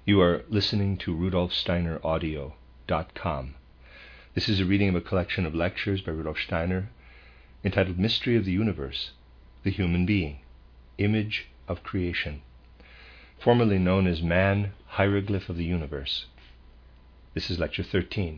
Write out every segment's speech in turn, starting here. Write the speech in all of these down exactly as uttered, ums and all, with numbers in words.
You are listening to Rudolf Steiner Audio dot com. This is a reading of a collection of lectures by Rudolf Steiner entitled Mystery of the Universe, the Human Being, Image of Creation, formerly known as Man, Hieroglyph of the Universe. This is Lecture thirteen.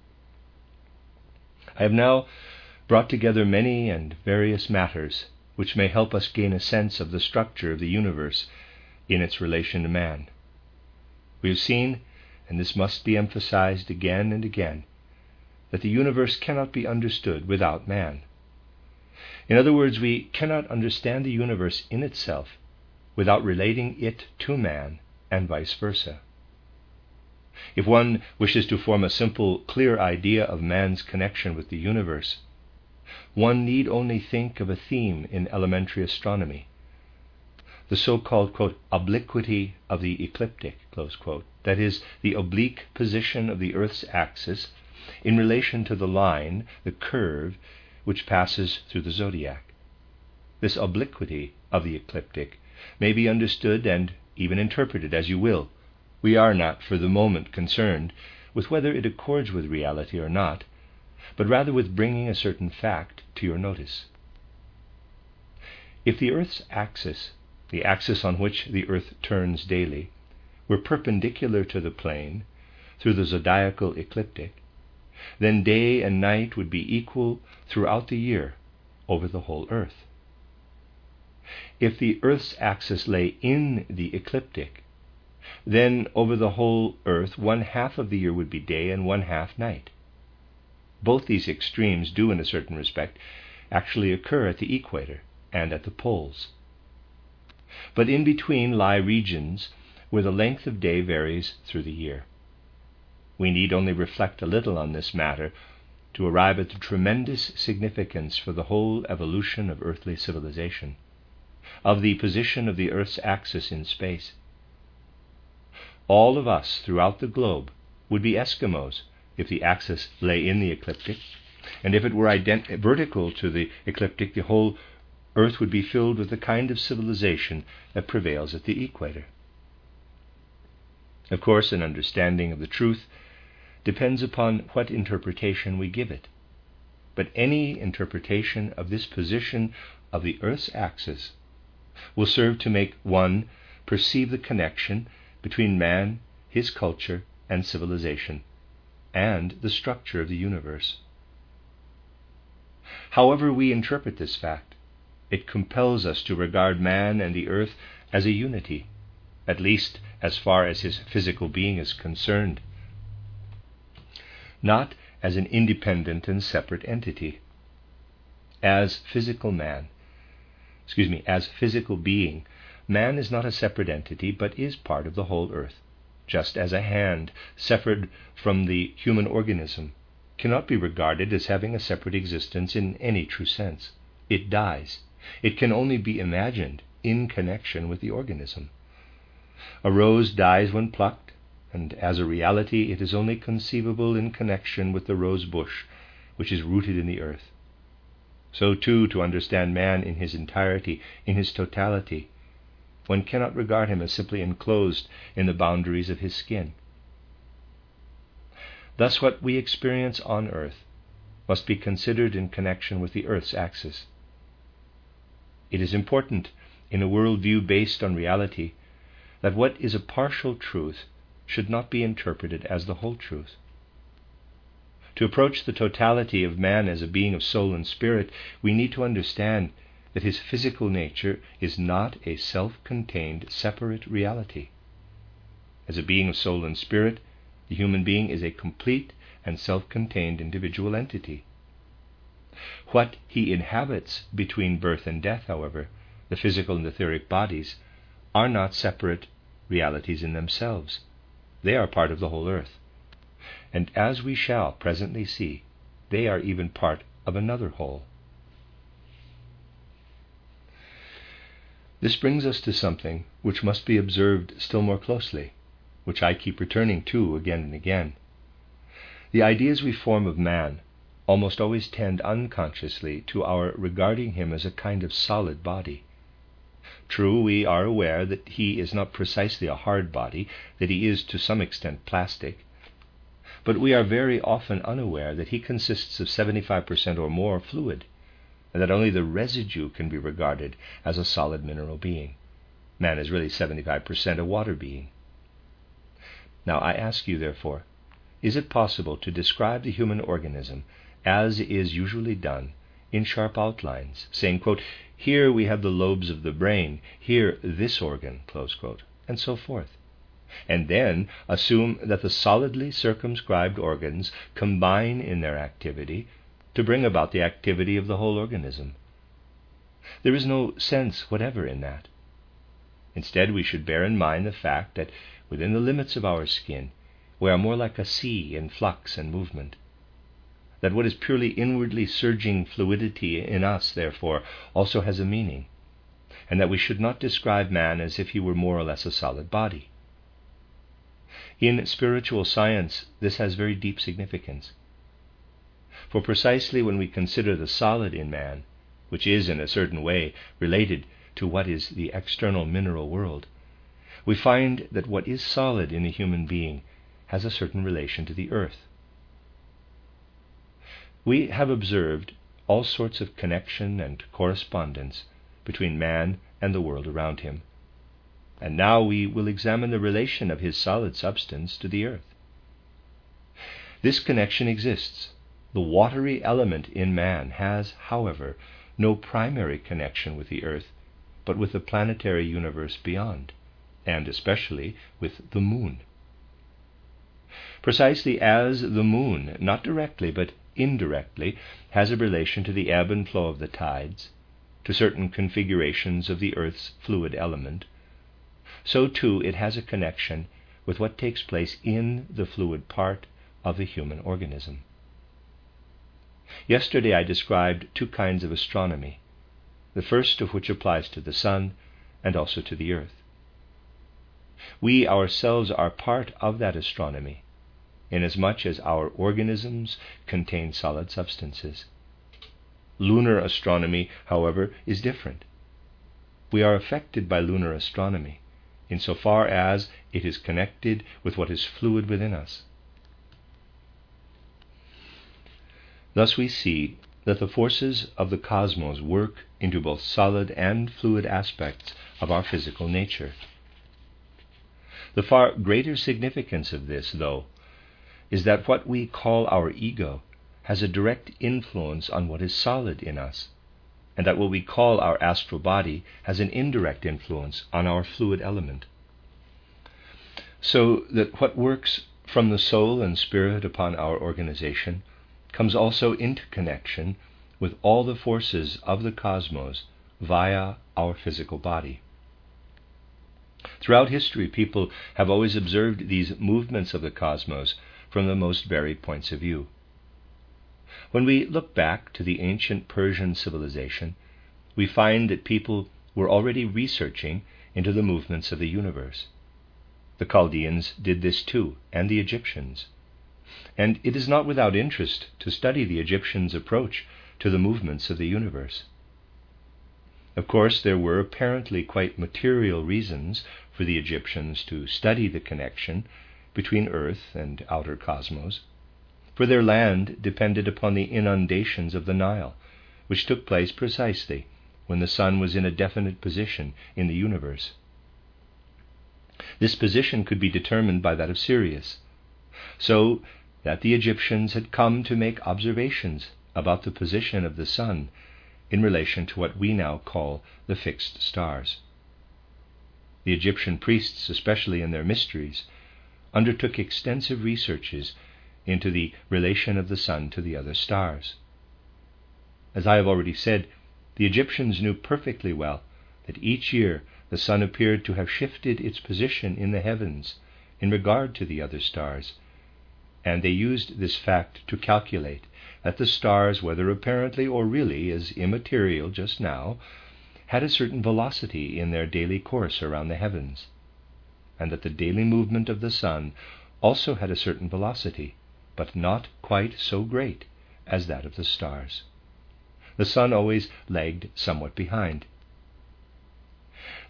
I have now brought together many and various matters which may help us gain a sense of the structure of the universe in its relation to man. We have seen, and this must be emphasized again and again, that the universe cannot be understood without man. In other words, we cannot understand the universe in itself without relating it to man, and vice versa. If one wishes to form a simple, clear idea of man's connection with the universe, one need only think of a theme in elementary astronomy, the so-called, quote, obliquity of the ecliptic, close quote, that is, the oblique position of the Earth's axis in relation to the line, the curve, which passes through the zodiac. This obliquity of the ecliptic may be understood and even interpreted as you will. We are not for the moment concerned with whether it accords with reality or not, but rather with bringing a certain fact to your notice. If the Earth's axis, the axis on which the Earth turns daily, were perpendicular to the plane through the zodiacal ecliptic, then day and night would be equal throughout the year over the whole Earth. If the Earth's axis lay in the ecliptic, then over the whole Earth one half of the year would be day and one half night. Both these extremes do, in a certain respect, actually occur at the equator and at the poles. But in between lie regions where the length of day varies through the year. We need only reflect a little on this matter to arrive at the tremendous significance for the whole evolution of earthly civilization, of the position of the Earth's axis in space. All of us throughout the globe would be Eskimos if the axis lay in the ecliptic, and if it were ident- vertical to the ecliptic, the whole Earth would be filled with the kind of civilization that prevails at the equator. Of course, an understanding of the truth depends upon what interpretation we give it. But any interpretation of this position of the Earth's axis will serve to make one perceive the connection between man, his culture, and civilization, and the structure of the universe. However we interpret this fact, it compels us to regard man and the Earth as a unity, at least as far as his physical being is concerned, not as an independent and separate entity. As physical man, excuse me, as physical being, man is not a separate entity, but is part of the whole Earth, just as a hand, separate from the human organism, cannot be regarded as having a separate existence in any true sense. It dies. It can only be imagined in connection with the organism. A rose dies when plucked, and as a reality it is only conceivable in connection with the rose bush, which is rooted in the earth. So too, to understand man in his entirety, in his totality, one cannot regard him as simply enclosed in the boundaries of his skin. Thus what we experience on earth must be considered in connection with the Earth's axis. It is important, in a worldview based on reality, that what is a partial truth should not be interpreted as the whole truth. To approach the totality of man as a being of soul and spirit, we need to understand that his physical nature is not a self-contained, separate reality. As a being of soul and spirit, the human being is a complete and self-contained individual entity. What he inhabits between birth and death, however, the physical and etheric bodies, are not separate realities in themselves. They are part of the whole earth. And as we shall presently see, they are even part of another whole. This brings us to something which must be observed still more closely, which I keep returning to again and again. The ideas we form of man almost always tend unconsciously to our regarding him as a kind of solid body. True, we are aware that he is not precisely a hard body, that he is to some extent plastic, but we are very often unaware that he consists of seventy-five percent or more fluid, and that only the residue can be regarded as a solid mineral being. Man is really seventy-five percent a water being. Now I ask you, therefore, is it possible to describe the human organism as is usually done in sharp outlines, saying, quote, here we have the lobes of the brain, here this organ, close quote, and so forth, and then assume that the solidly circumscribed organs combine in their activity to bring about the activity of the whole organism? There is no sense whatever in that. Instead, we should bear in mind the fact that within the limits of our skin, we are more like a sea in flux and movement. That what is purely inwardly surging fluidity in us, therefore, also has a meaning, and that we should not describe man as if he were more or less a solid body. In spiritual science, this has very deep significance. For precisely when we consider the solid in man, which is in a certain way related to what is the external mineral world, we find that what is solid in a human being has a certain relation to the earth. We have observed all sorts of connection and correspondence between man and the world around him, and now we will examine the relation of his solid substance to the earth. This connection exists. The watery element in man has, however, no primary connection with the earth, but with the planetary universe beyond, and especially with the moon. Precisely as the moon, not directly but indirectly, has a relation to the ebb and flow of the tides, to certain configurations of the earth's fluid element, so too it has a connection with what takes place in the fluid part of the human organism. Yesterday I described two kinds of astronomy, the first of which applies to the sun and also to the earth. We ourselves are part of that astronomy, inasmuch as our organisms contain solid substances. Lunar astronomy, however, is different. We are affected by lunar astronomy, insofar as it is connected with what is fluid within us. Thus we see that the forces of the cosmos work into both solid and fluid aspects of our physical nature. The far greater significance of this, though, is that what we call our ego has a direct influence on what is solid in us, and that what we call our astral body has an indirect influence on our fluid element. So that what works from the soul and spirit upon our organization comes also into connection with all the forces of the cosmos via our physical body. Throughout history, people have always observed these movements of the cosmos from the most varied points of view. When we look back to the ancient Persian civilization, we find that people were already researching into the movements of the universe. The Chaldeans did this too, and the Egyptians. And it is not without interest to study the Egyptians' approach to the movements of the universe. Of course, there were apparently quite material reasons for the Egyptians to study the connection between earth and outer cosmos, for their land depended upon the inundations of the Nile, which took place precisely when the sun was in a definite position in the universe. This position could be determined by that of Sirius, so that the Egyptians had come to make observations about the position of the sun in relation to what we now call the fixed stars. The Egyptian priests, especially in their mysteries, undertook extensive researches into the relation of the sun to the other stars. As I have already said, the Egyptians knew perfectly well that each year the sun appeared to have shifted its position in the heavens in regard to the other stars, and they used this fact to calculate that the stars, whether apparently or really as immaterial just now, had a certain velocity in their daily course around the heavens, and that the daily movement of the sun also had a certain velocity, but not quite so great as that of the stars. The sun always lagged somewhat behind.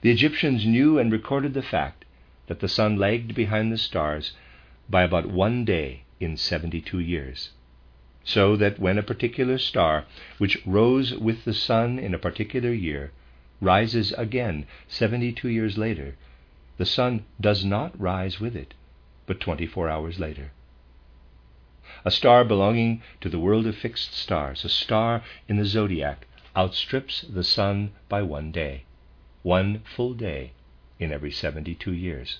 The Egyptians knew and recorded the fact that the sun lagged behind the stars by about one day in seventy-two years, so that when a particular star, which rose with the sun in a particular year, rises again seventy-two years later, the sun does not rise with it, but twenty-four hours later. A star belonging to the world of fixed stars, a star in the zodiac, outstrips the sun by one day, one full day in every seventy-two years.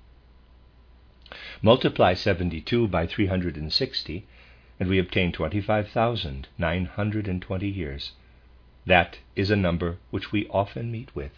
Multiply seventy-two by three hundred sixty, and we obtain twenty-five thousand nine hundred twenty years. That is a number which we often meet with.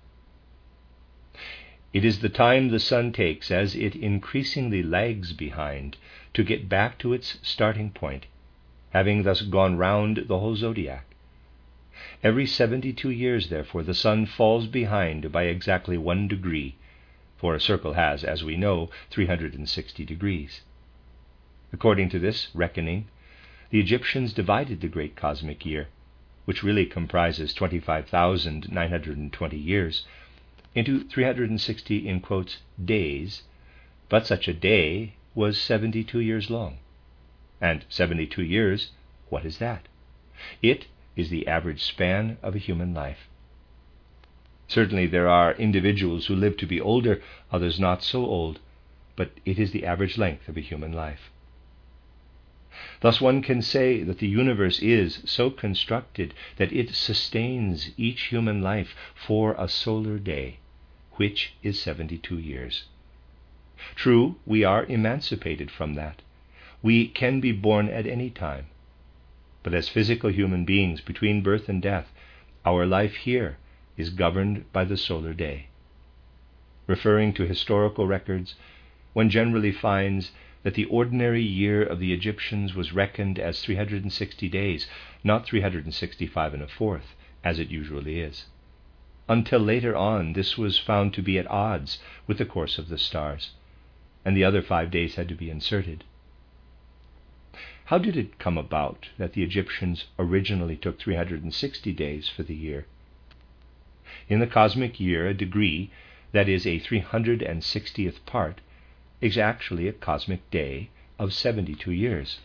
It is the time the sun takes, as it increasingly lags behind, to get back to its starting point, having thus gone round the whole zodiac. Every seventy-two years, therefore, the sun falls behind by exactly one degree, for a circle has, as we know, three hundred sixty degrees. According to this reckoning, the Egyptians divided the great cosmic year, which really comprises twenty-five thousand nine hundred twenty years, into three hundred sixty, in quotes, days, but such a day was seventy-two years long. And seventy-two years, what is that? It is the average span of a human life. Certainly there are individuals who live to be older, others not so old, but it is the average length of a human life. Thus one can say that the universe is so constructed that it sustains each human life for a solar day, which is seventy-two years. True, we are emancipated from that. We can be born at any time. But as physical human beings, between birth and death, our life here is governed by the solar day. Referring to historical records, one generally finds that the ordinary year of the Egyptians was reckoned as three hundred sixty days, not three hundred sixty-five and a fourth, as it usually is. Until later on, this was found to be at odds with the course of the stars, and the other five days had to be inserted. How did it come about that the Egyptians originally took three hundred sixty days for the year? In the cosmic year, a degree, that is a three hundred sixtieth part, is actually a cosmic day of seventy-two years.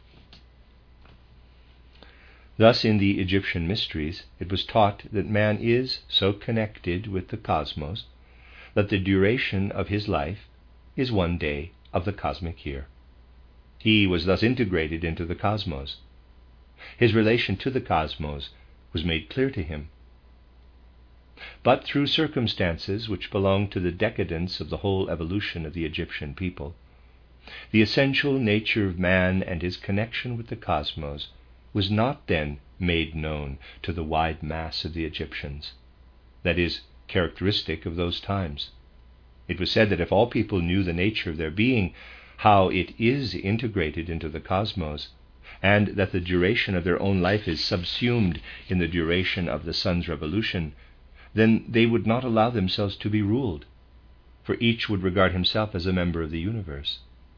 Thus, in the Egyptian mysteries, it was taught that man is so connected with the cosmos that the duration of his life is one day of the cosmic year. He was thus integrated into the cosmos. His relation to the cosmos was made clear to him. But through circumstances which belong to the decadence of the whole evolution of the Egyptian people, the essential nature of man and his connection with the cosmos was not then made known to the wide mass of the Egyptians. That is characteristic of those times. It was said that if all people knew the nature of their being, how it is integrated into the cosmos, and that the duration of their own life is subsumed in the duration of the sun's revolution, then they would not allow themselves to be ruled, for each would regard himself as a member of the universe.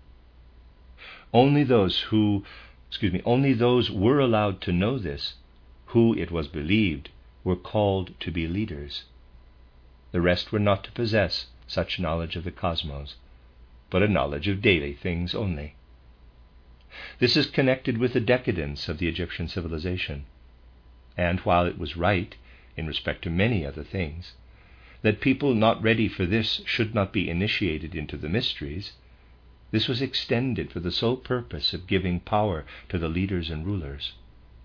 Only those who, excuse me, only those were allowed to know this, who, it was believed, were called to be leaders. The rest were not to possess such knowledge of the cosmos, but a knowledge of daily things only. This is connected with the decadence of the Egyptian civilization, and while it was right, in respect to many other things, that people not ready for this should not be initiated into the mysteries, this was extended for the sole purpose of giving power to the leaders and rulers.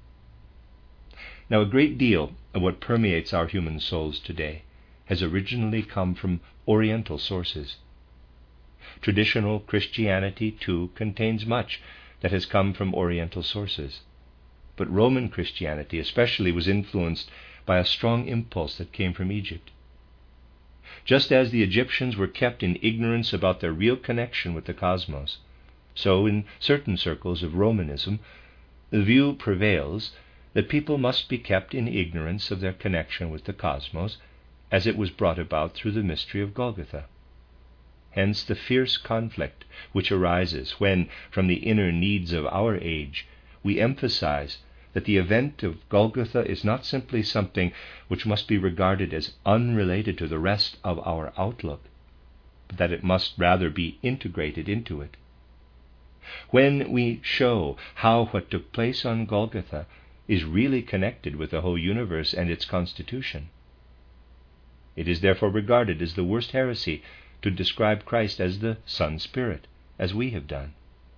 Now, a great deal of what permeates our human souls today has originally come from Oriental sources. Traditional Christianity, too, contains much that has come from Oriental sources. But Roman Christianity especially was influenced by a strong impulse that came from Egypt. Just as the Egyptians were kept in ignorance about their real connection with the cosmos, so in certain circles of Romanism, the view prevails that people must be kept in ignorance of their connection with the cosmos, as it was brought about through the mystery of Golgotha. Hence the fierce conflict which arises when, from the inner needs of our age, we emphasize that the event of Golgotha is not simply something which must be regarded as unrelated to the rest of our outlook, but that it must rather be integrated into it. When we show how what took place on Golgotha is really connected with the whole universe and its constitution, it is therefore regarded as the worst heresy to describe Christ as the Son Spirit, as we have done.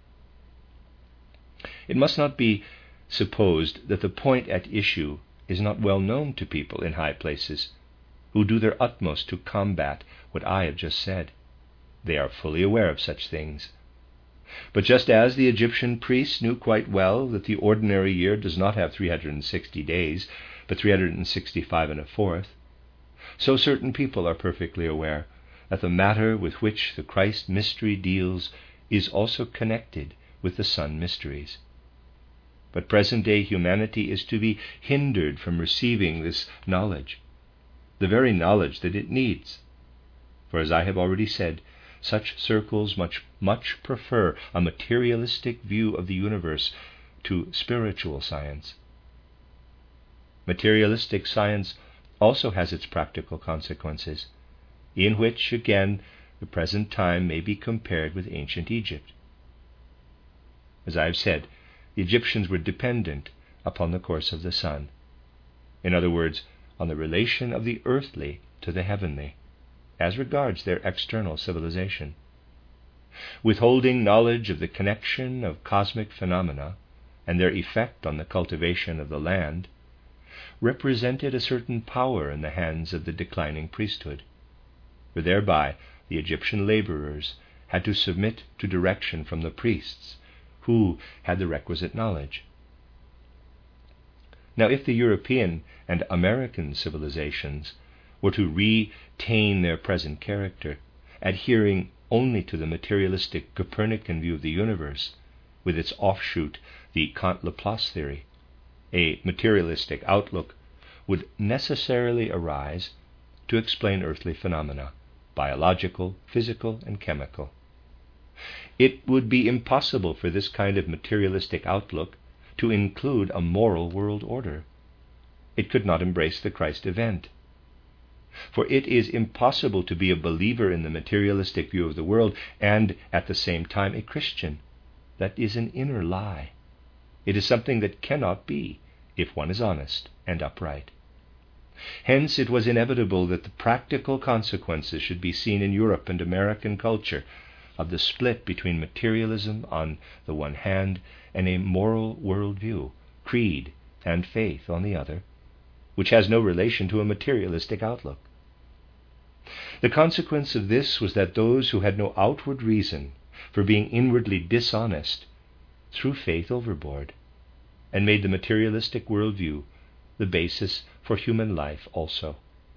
It must not be supposed that the point at issue is not well known to people in high places, who do their utmost to combat what I have just said. They are fully aware of such things. But just as the Egyptian priests knew quite well that the ordinary year does not have three hundred sixty days, but three hundred sixty-five and a fourth, so certain people are perfectly aware that the matter with which the Christ mystery deals is also connected with the Son mysteries. But present-day humanity is to be hindered from receiving this knowledge, the very knowledge that it needs. For as I have already said, such circles much, much prefer a materialistic view of the universe to spiritual science. Materialistic science also has its practical consequences, in which, again, the present time may be compared with ancient Egypt. As I have said, the Egyptians were dependent upon the course of the sun. In other words, on the relation of the earthly to the heavenly, as regards their external civilization. Withholding knowledge of the connection of cosmic phenomena and their effect on the cultivation of the land represented a certain power in the hands of the declining priesthood, for thereby the Egyptian laborers had to submit to direction from the priests, who had the requisite knowledge. Now, if the European and American civilizations were to retain their present character, adhering only to the materialistic Copernican view of the universe, with its offshoot, the Kant-Laplace theory, a materialistic outlook would necessarily arise to explain earthly phenomena, biological, physical, and chemical. It would be impossible for this kind of materialistic outlook to include a moral world order. It could not embrace the Christ event. For it is impossible to be a believer in the materialistic view of the world and at the same time a Christian. That is an inner lie. It is something that cannot be if one is honest and upright. Hence it was inevitable that the practical consequences should be seen in Europe and American culture of the split between materialism on the one hand and a moral worldview, creed, and faith on the other, which has no relation to a materialistic outlook. The consequence of this was that those who had no outward reason for being inwardly dishonest threw faith overboard and made the materialistic worldview the basis for human life also.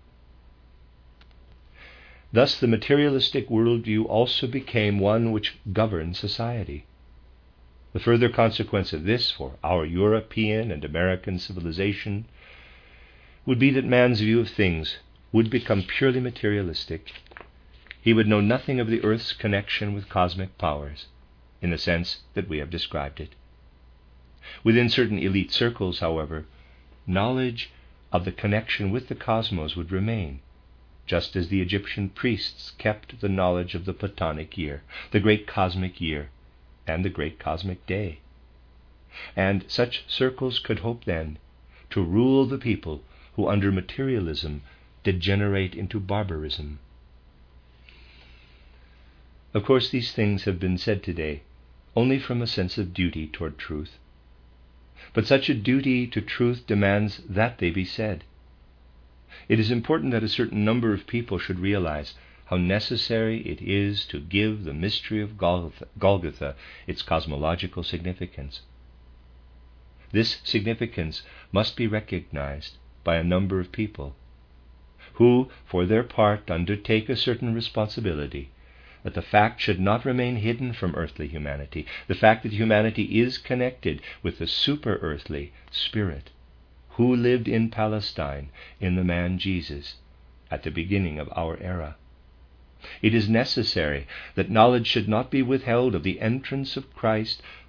Thus the materialistic worldview also became one which governed society. The further consequence of this for our European and American civilization would be that man's view of things would become purely materialistic. He would know nothing of the earth's connection with cosmic powers, in the sense that we have described it. Within certain elite circles, however, knowledge of the connection with the cosmos would remain, just as the Egyptian priests kept the knowledge of the Platonic year, the great cosmic year, and the great cosmic day. And such circles could hope then to rule the people who under materialism degenerate into barbarism. Of course, these things have been said today only from a sense of duty toward truth. But such a duty to truth demands that they be said. It is important that a certain number of people should realize how necessary it is to give the mystery of Golgotha, Golgotha its cosmological significance. This significance must be recognized by a number of people, who, for their part, undertake a certain responsibility, that the fact should not remain hidden from earthly humanity, the fact that humanity is connected with the super-earthly Spirit, who lived in Palestine in the man Jesus at the beginning of our era. It is necessary that knowledge should not be withheld of the entrance of Christ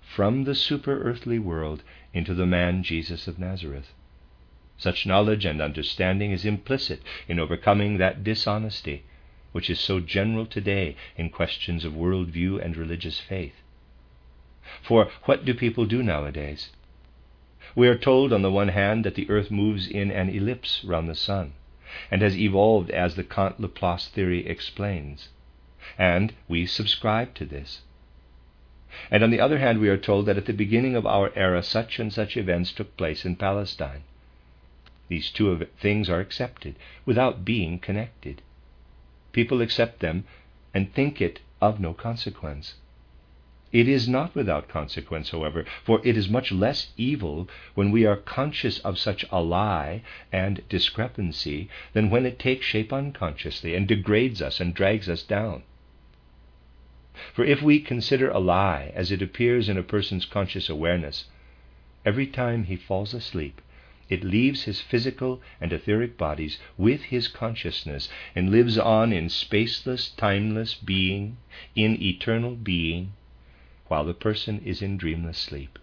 from the super-earthly world into the man Jesus of Nazareth. Such knowledge and understanding is implicit in overcoming that dishonesty which is so general today in questions of worldview and religious faith. For what do people do nowadays? We are told on the one hand that the earth moves in an ellipse round the sun, and has evolved as the Kant-Laplace theory explains, and we subscribe to this. And on the other hand, we are told that at the beginning of our era such and such events took place in Palestine. These two things are accepted without being connected. People accept them and think it of no consequence. It is not without consequence, however, for it is much less evil when we are conscious of such a lie and discrepancy than when it takes shape unconsciously and degrades us and drags us down. For if we consider a lie as it appears in a person's conscious awareness, every time he falls asleep, it leaves his physical and etheric bodies with his consciousness and lives on in spaceless, timeless being, in eternal being, while the person is in dreamless sleep.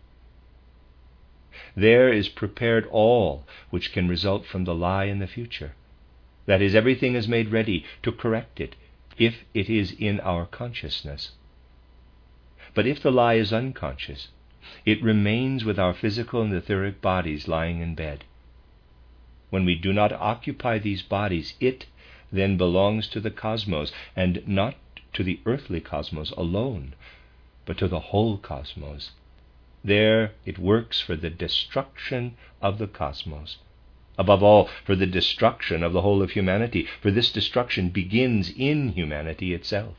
There is prepared all which can result from the lie in the future. That is, everything is made ready to correct it, if it is in our consciousness. But if the lie is unconscious, it remains with our physical and etheric bodies lying in bed. When we do not occupy these bodies, it then belongs to the cosmos, and not to the earthly cosmos alone, but to the whole cosmos. There it works for the destruction of the cosmos. Above all, for the destruction of the whole of humanity, for this destruction begins in humanity itself.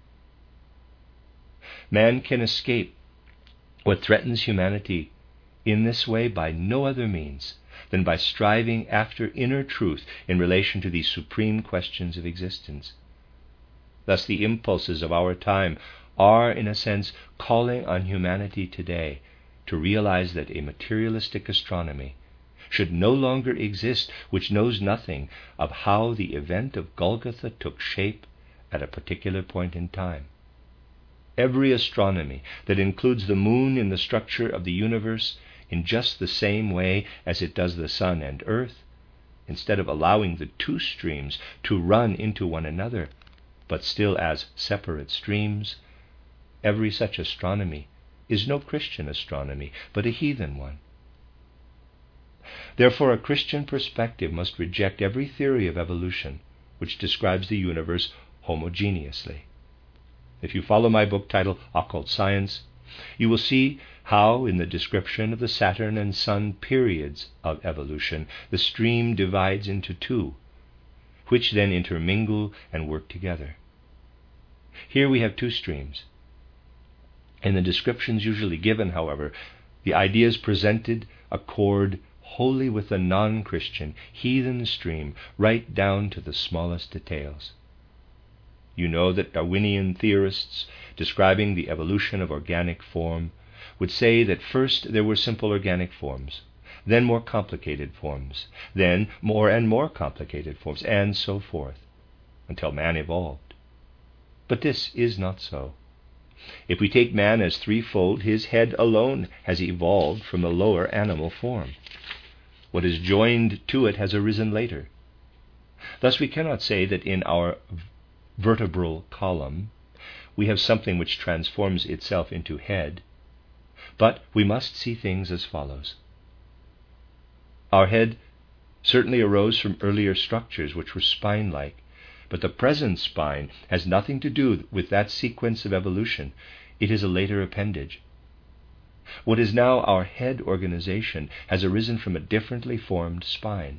Man can escape what threatens humanity in this way by no other means than by striving after inner truth in relation to these supreme questions of existence. Thus the impulses of our time are, in a sense, calling on humanity today to realize that a materialistic astronomy should no longer exist which knows nothing of how the event of Golgotha took shape at a particular point in time. Every astronomy that includes the moon in the structure of the universe in just the same way as it does the sun and earth, instead of allowing the two streams to run into one another, but still as separate streams, every such astronomy is no Christian astronomy, but a heathen one. Therefore, a Christian perspective must reject every theory of evolution which describes the universe homogeneously. If you follow my book titled Occult Science, you will see how, in the description of the Saturn and Sun periods of evolution, the stream divides into two, which then intermingle and work together. Here we have two streams. In the descriptions usually given, however, the ideas presented accord wholly with the non-Christian, heathen stream, right down to the smallest details. You know that Darwinian theorists, describing the evolution of organic form, would say that first there were simple organic forms, then more complicated forms, then more and more complicated forms, and so forth, until man evolved. But this is not so. If we take man as threefold, his head alone has evolved from the lower animal form. What is joined to it has arisen later. Thus we cannot say that in our vertebral column we have something which transforms itself into head, but we must see things as follows. Our head certainly arose from earlier structures which were spine-like, but the present spine has nothing to do with that sequence of evolution. It is a later appendage. What is now our head organization has arisen from a differently formed spine.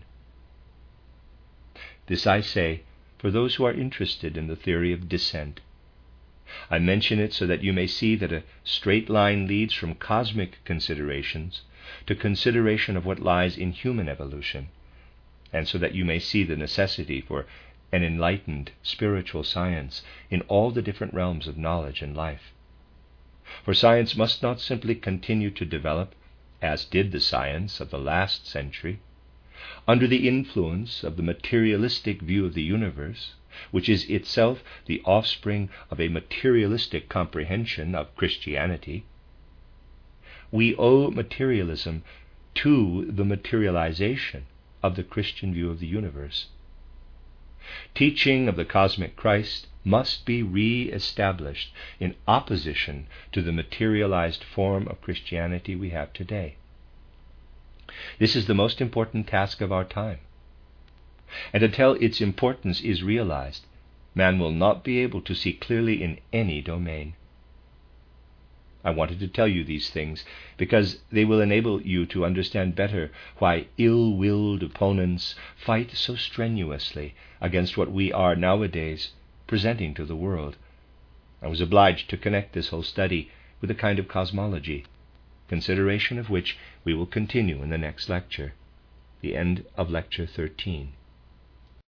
This I say for those who are interested in the theory of descent. I mention it so that you may see that a straight line leads from cosmic considerations to consideration of what lies in human evolution, and so that you may see the necessity for an enlightened spiritual science in all the different realms of knowledge and life. For science must not simply continue to develop, as did the science of the last century, under the influence of the materialistic view of the universe, which is itself the offspring of a materialistic comprehension of Christianity. we owe materialism to the materialization of the Christian view of the universe. Teaching of the cosmic Christ must be re-established in opposition to the materialized form of Christianity we have today. This is the most important task of our time. And until its importance is realized, man will not be able to see clearly in any domain. I wanted to tell you these things because they will enable you to understand better why ill-willed opponents fight so strenuously against what we are nowadays presenting to the world. I was obliged to connect this whole study with a kind of cosmology, consideration of which we will continue in the next lecture, the end of lecture thirteen.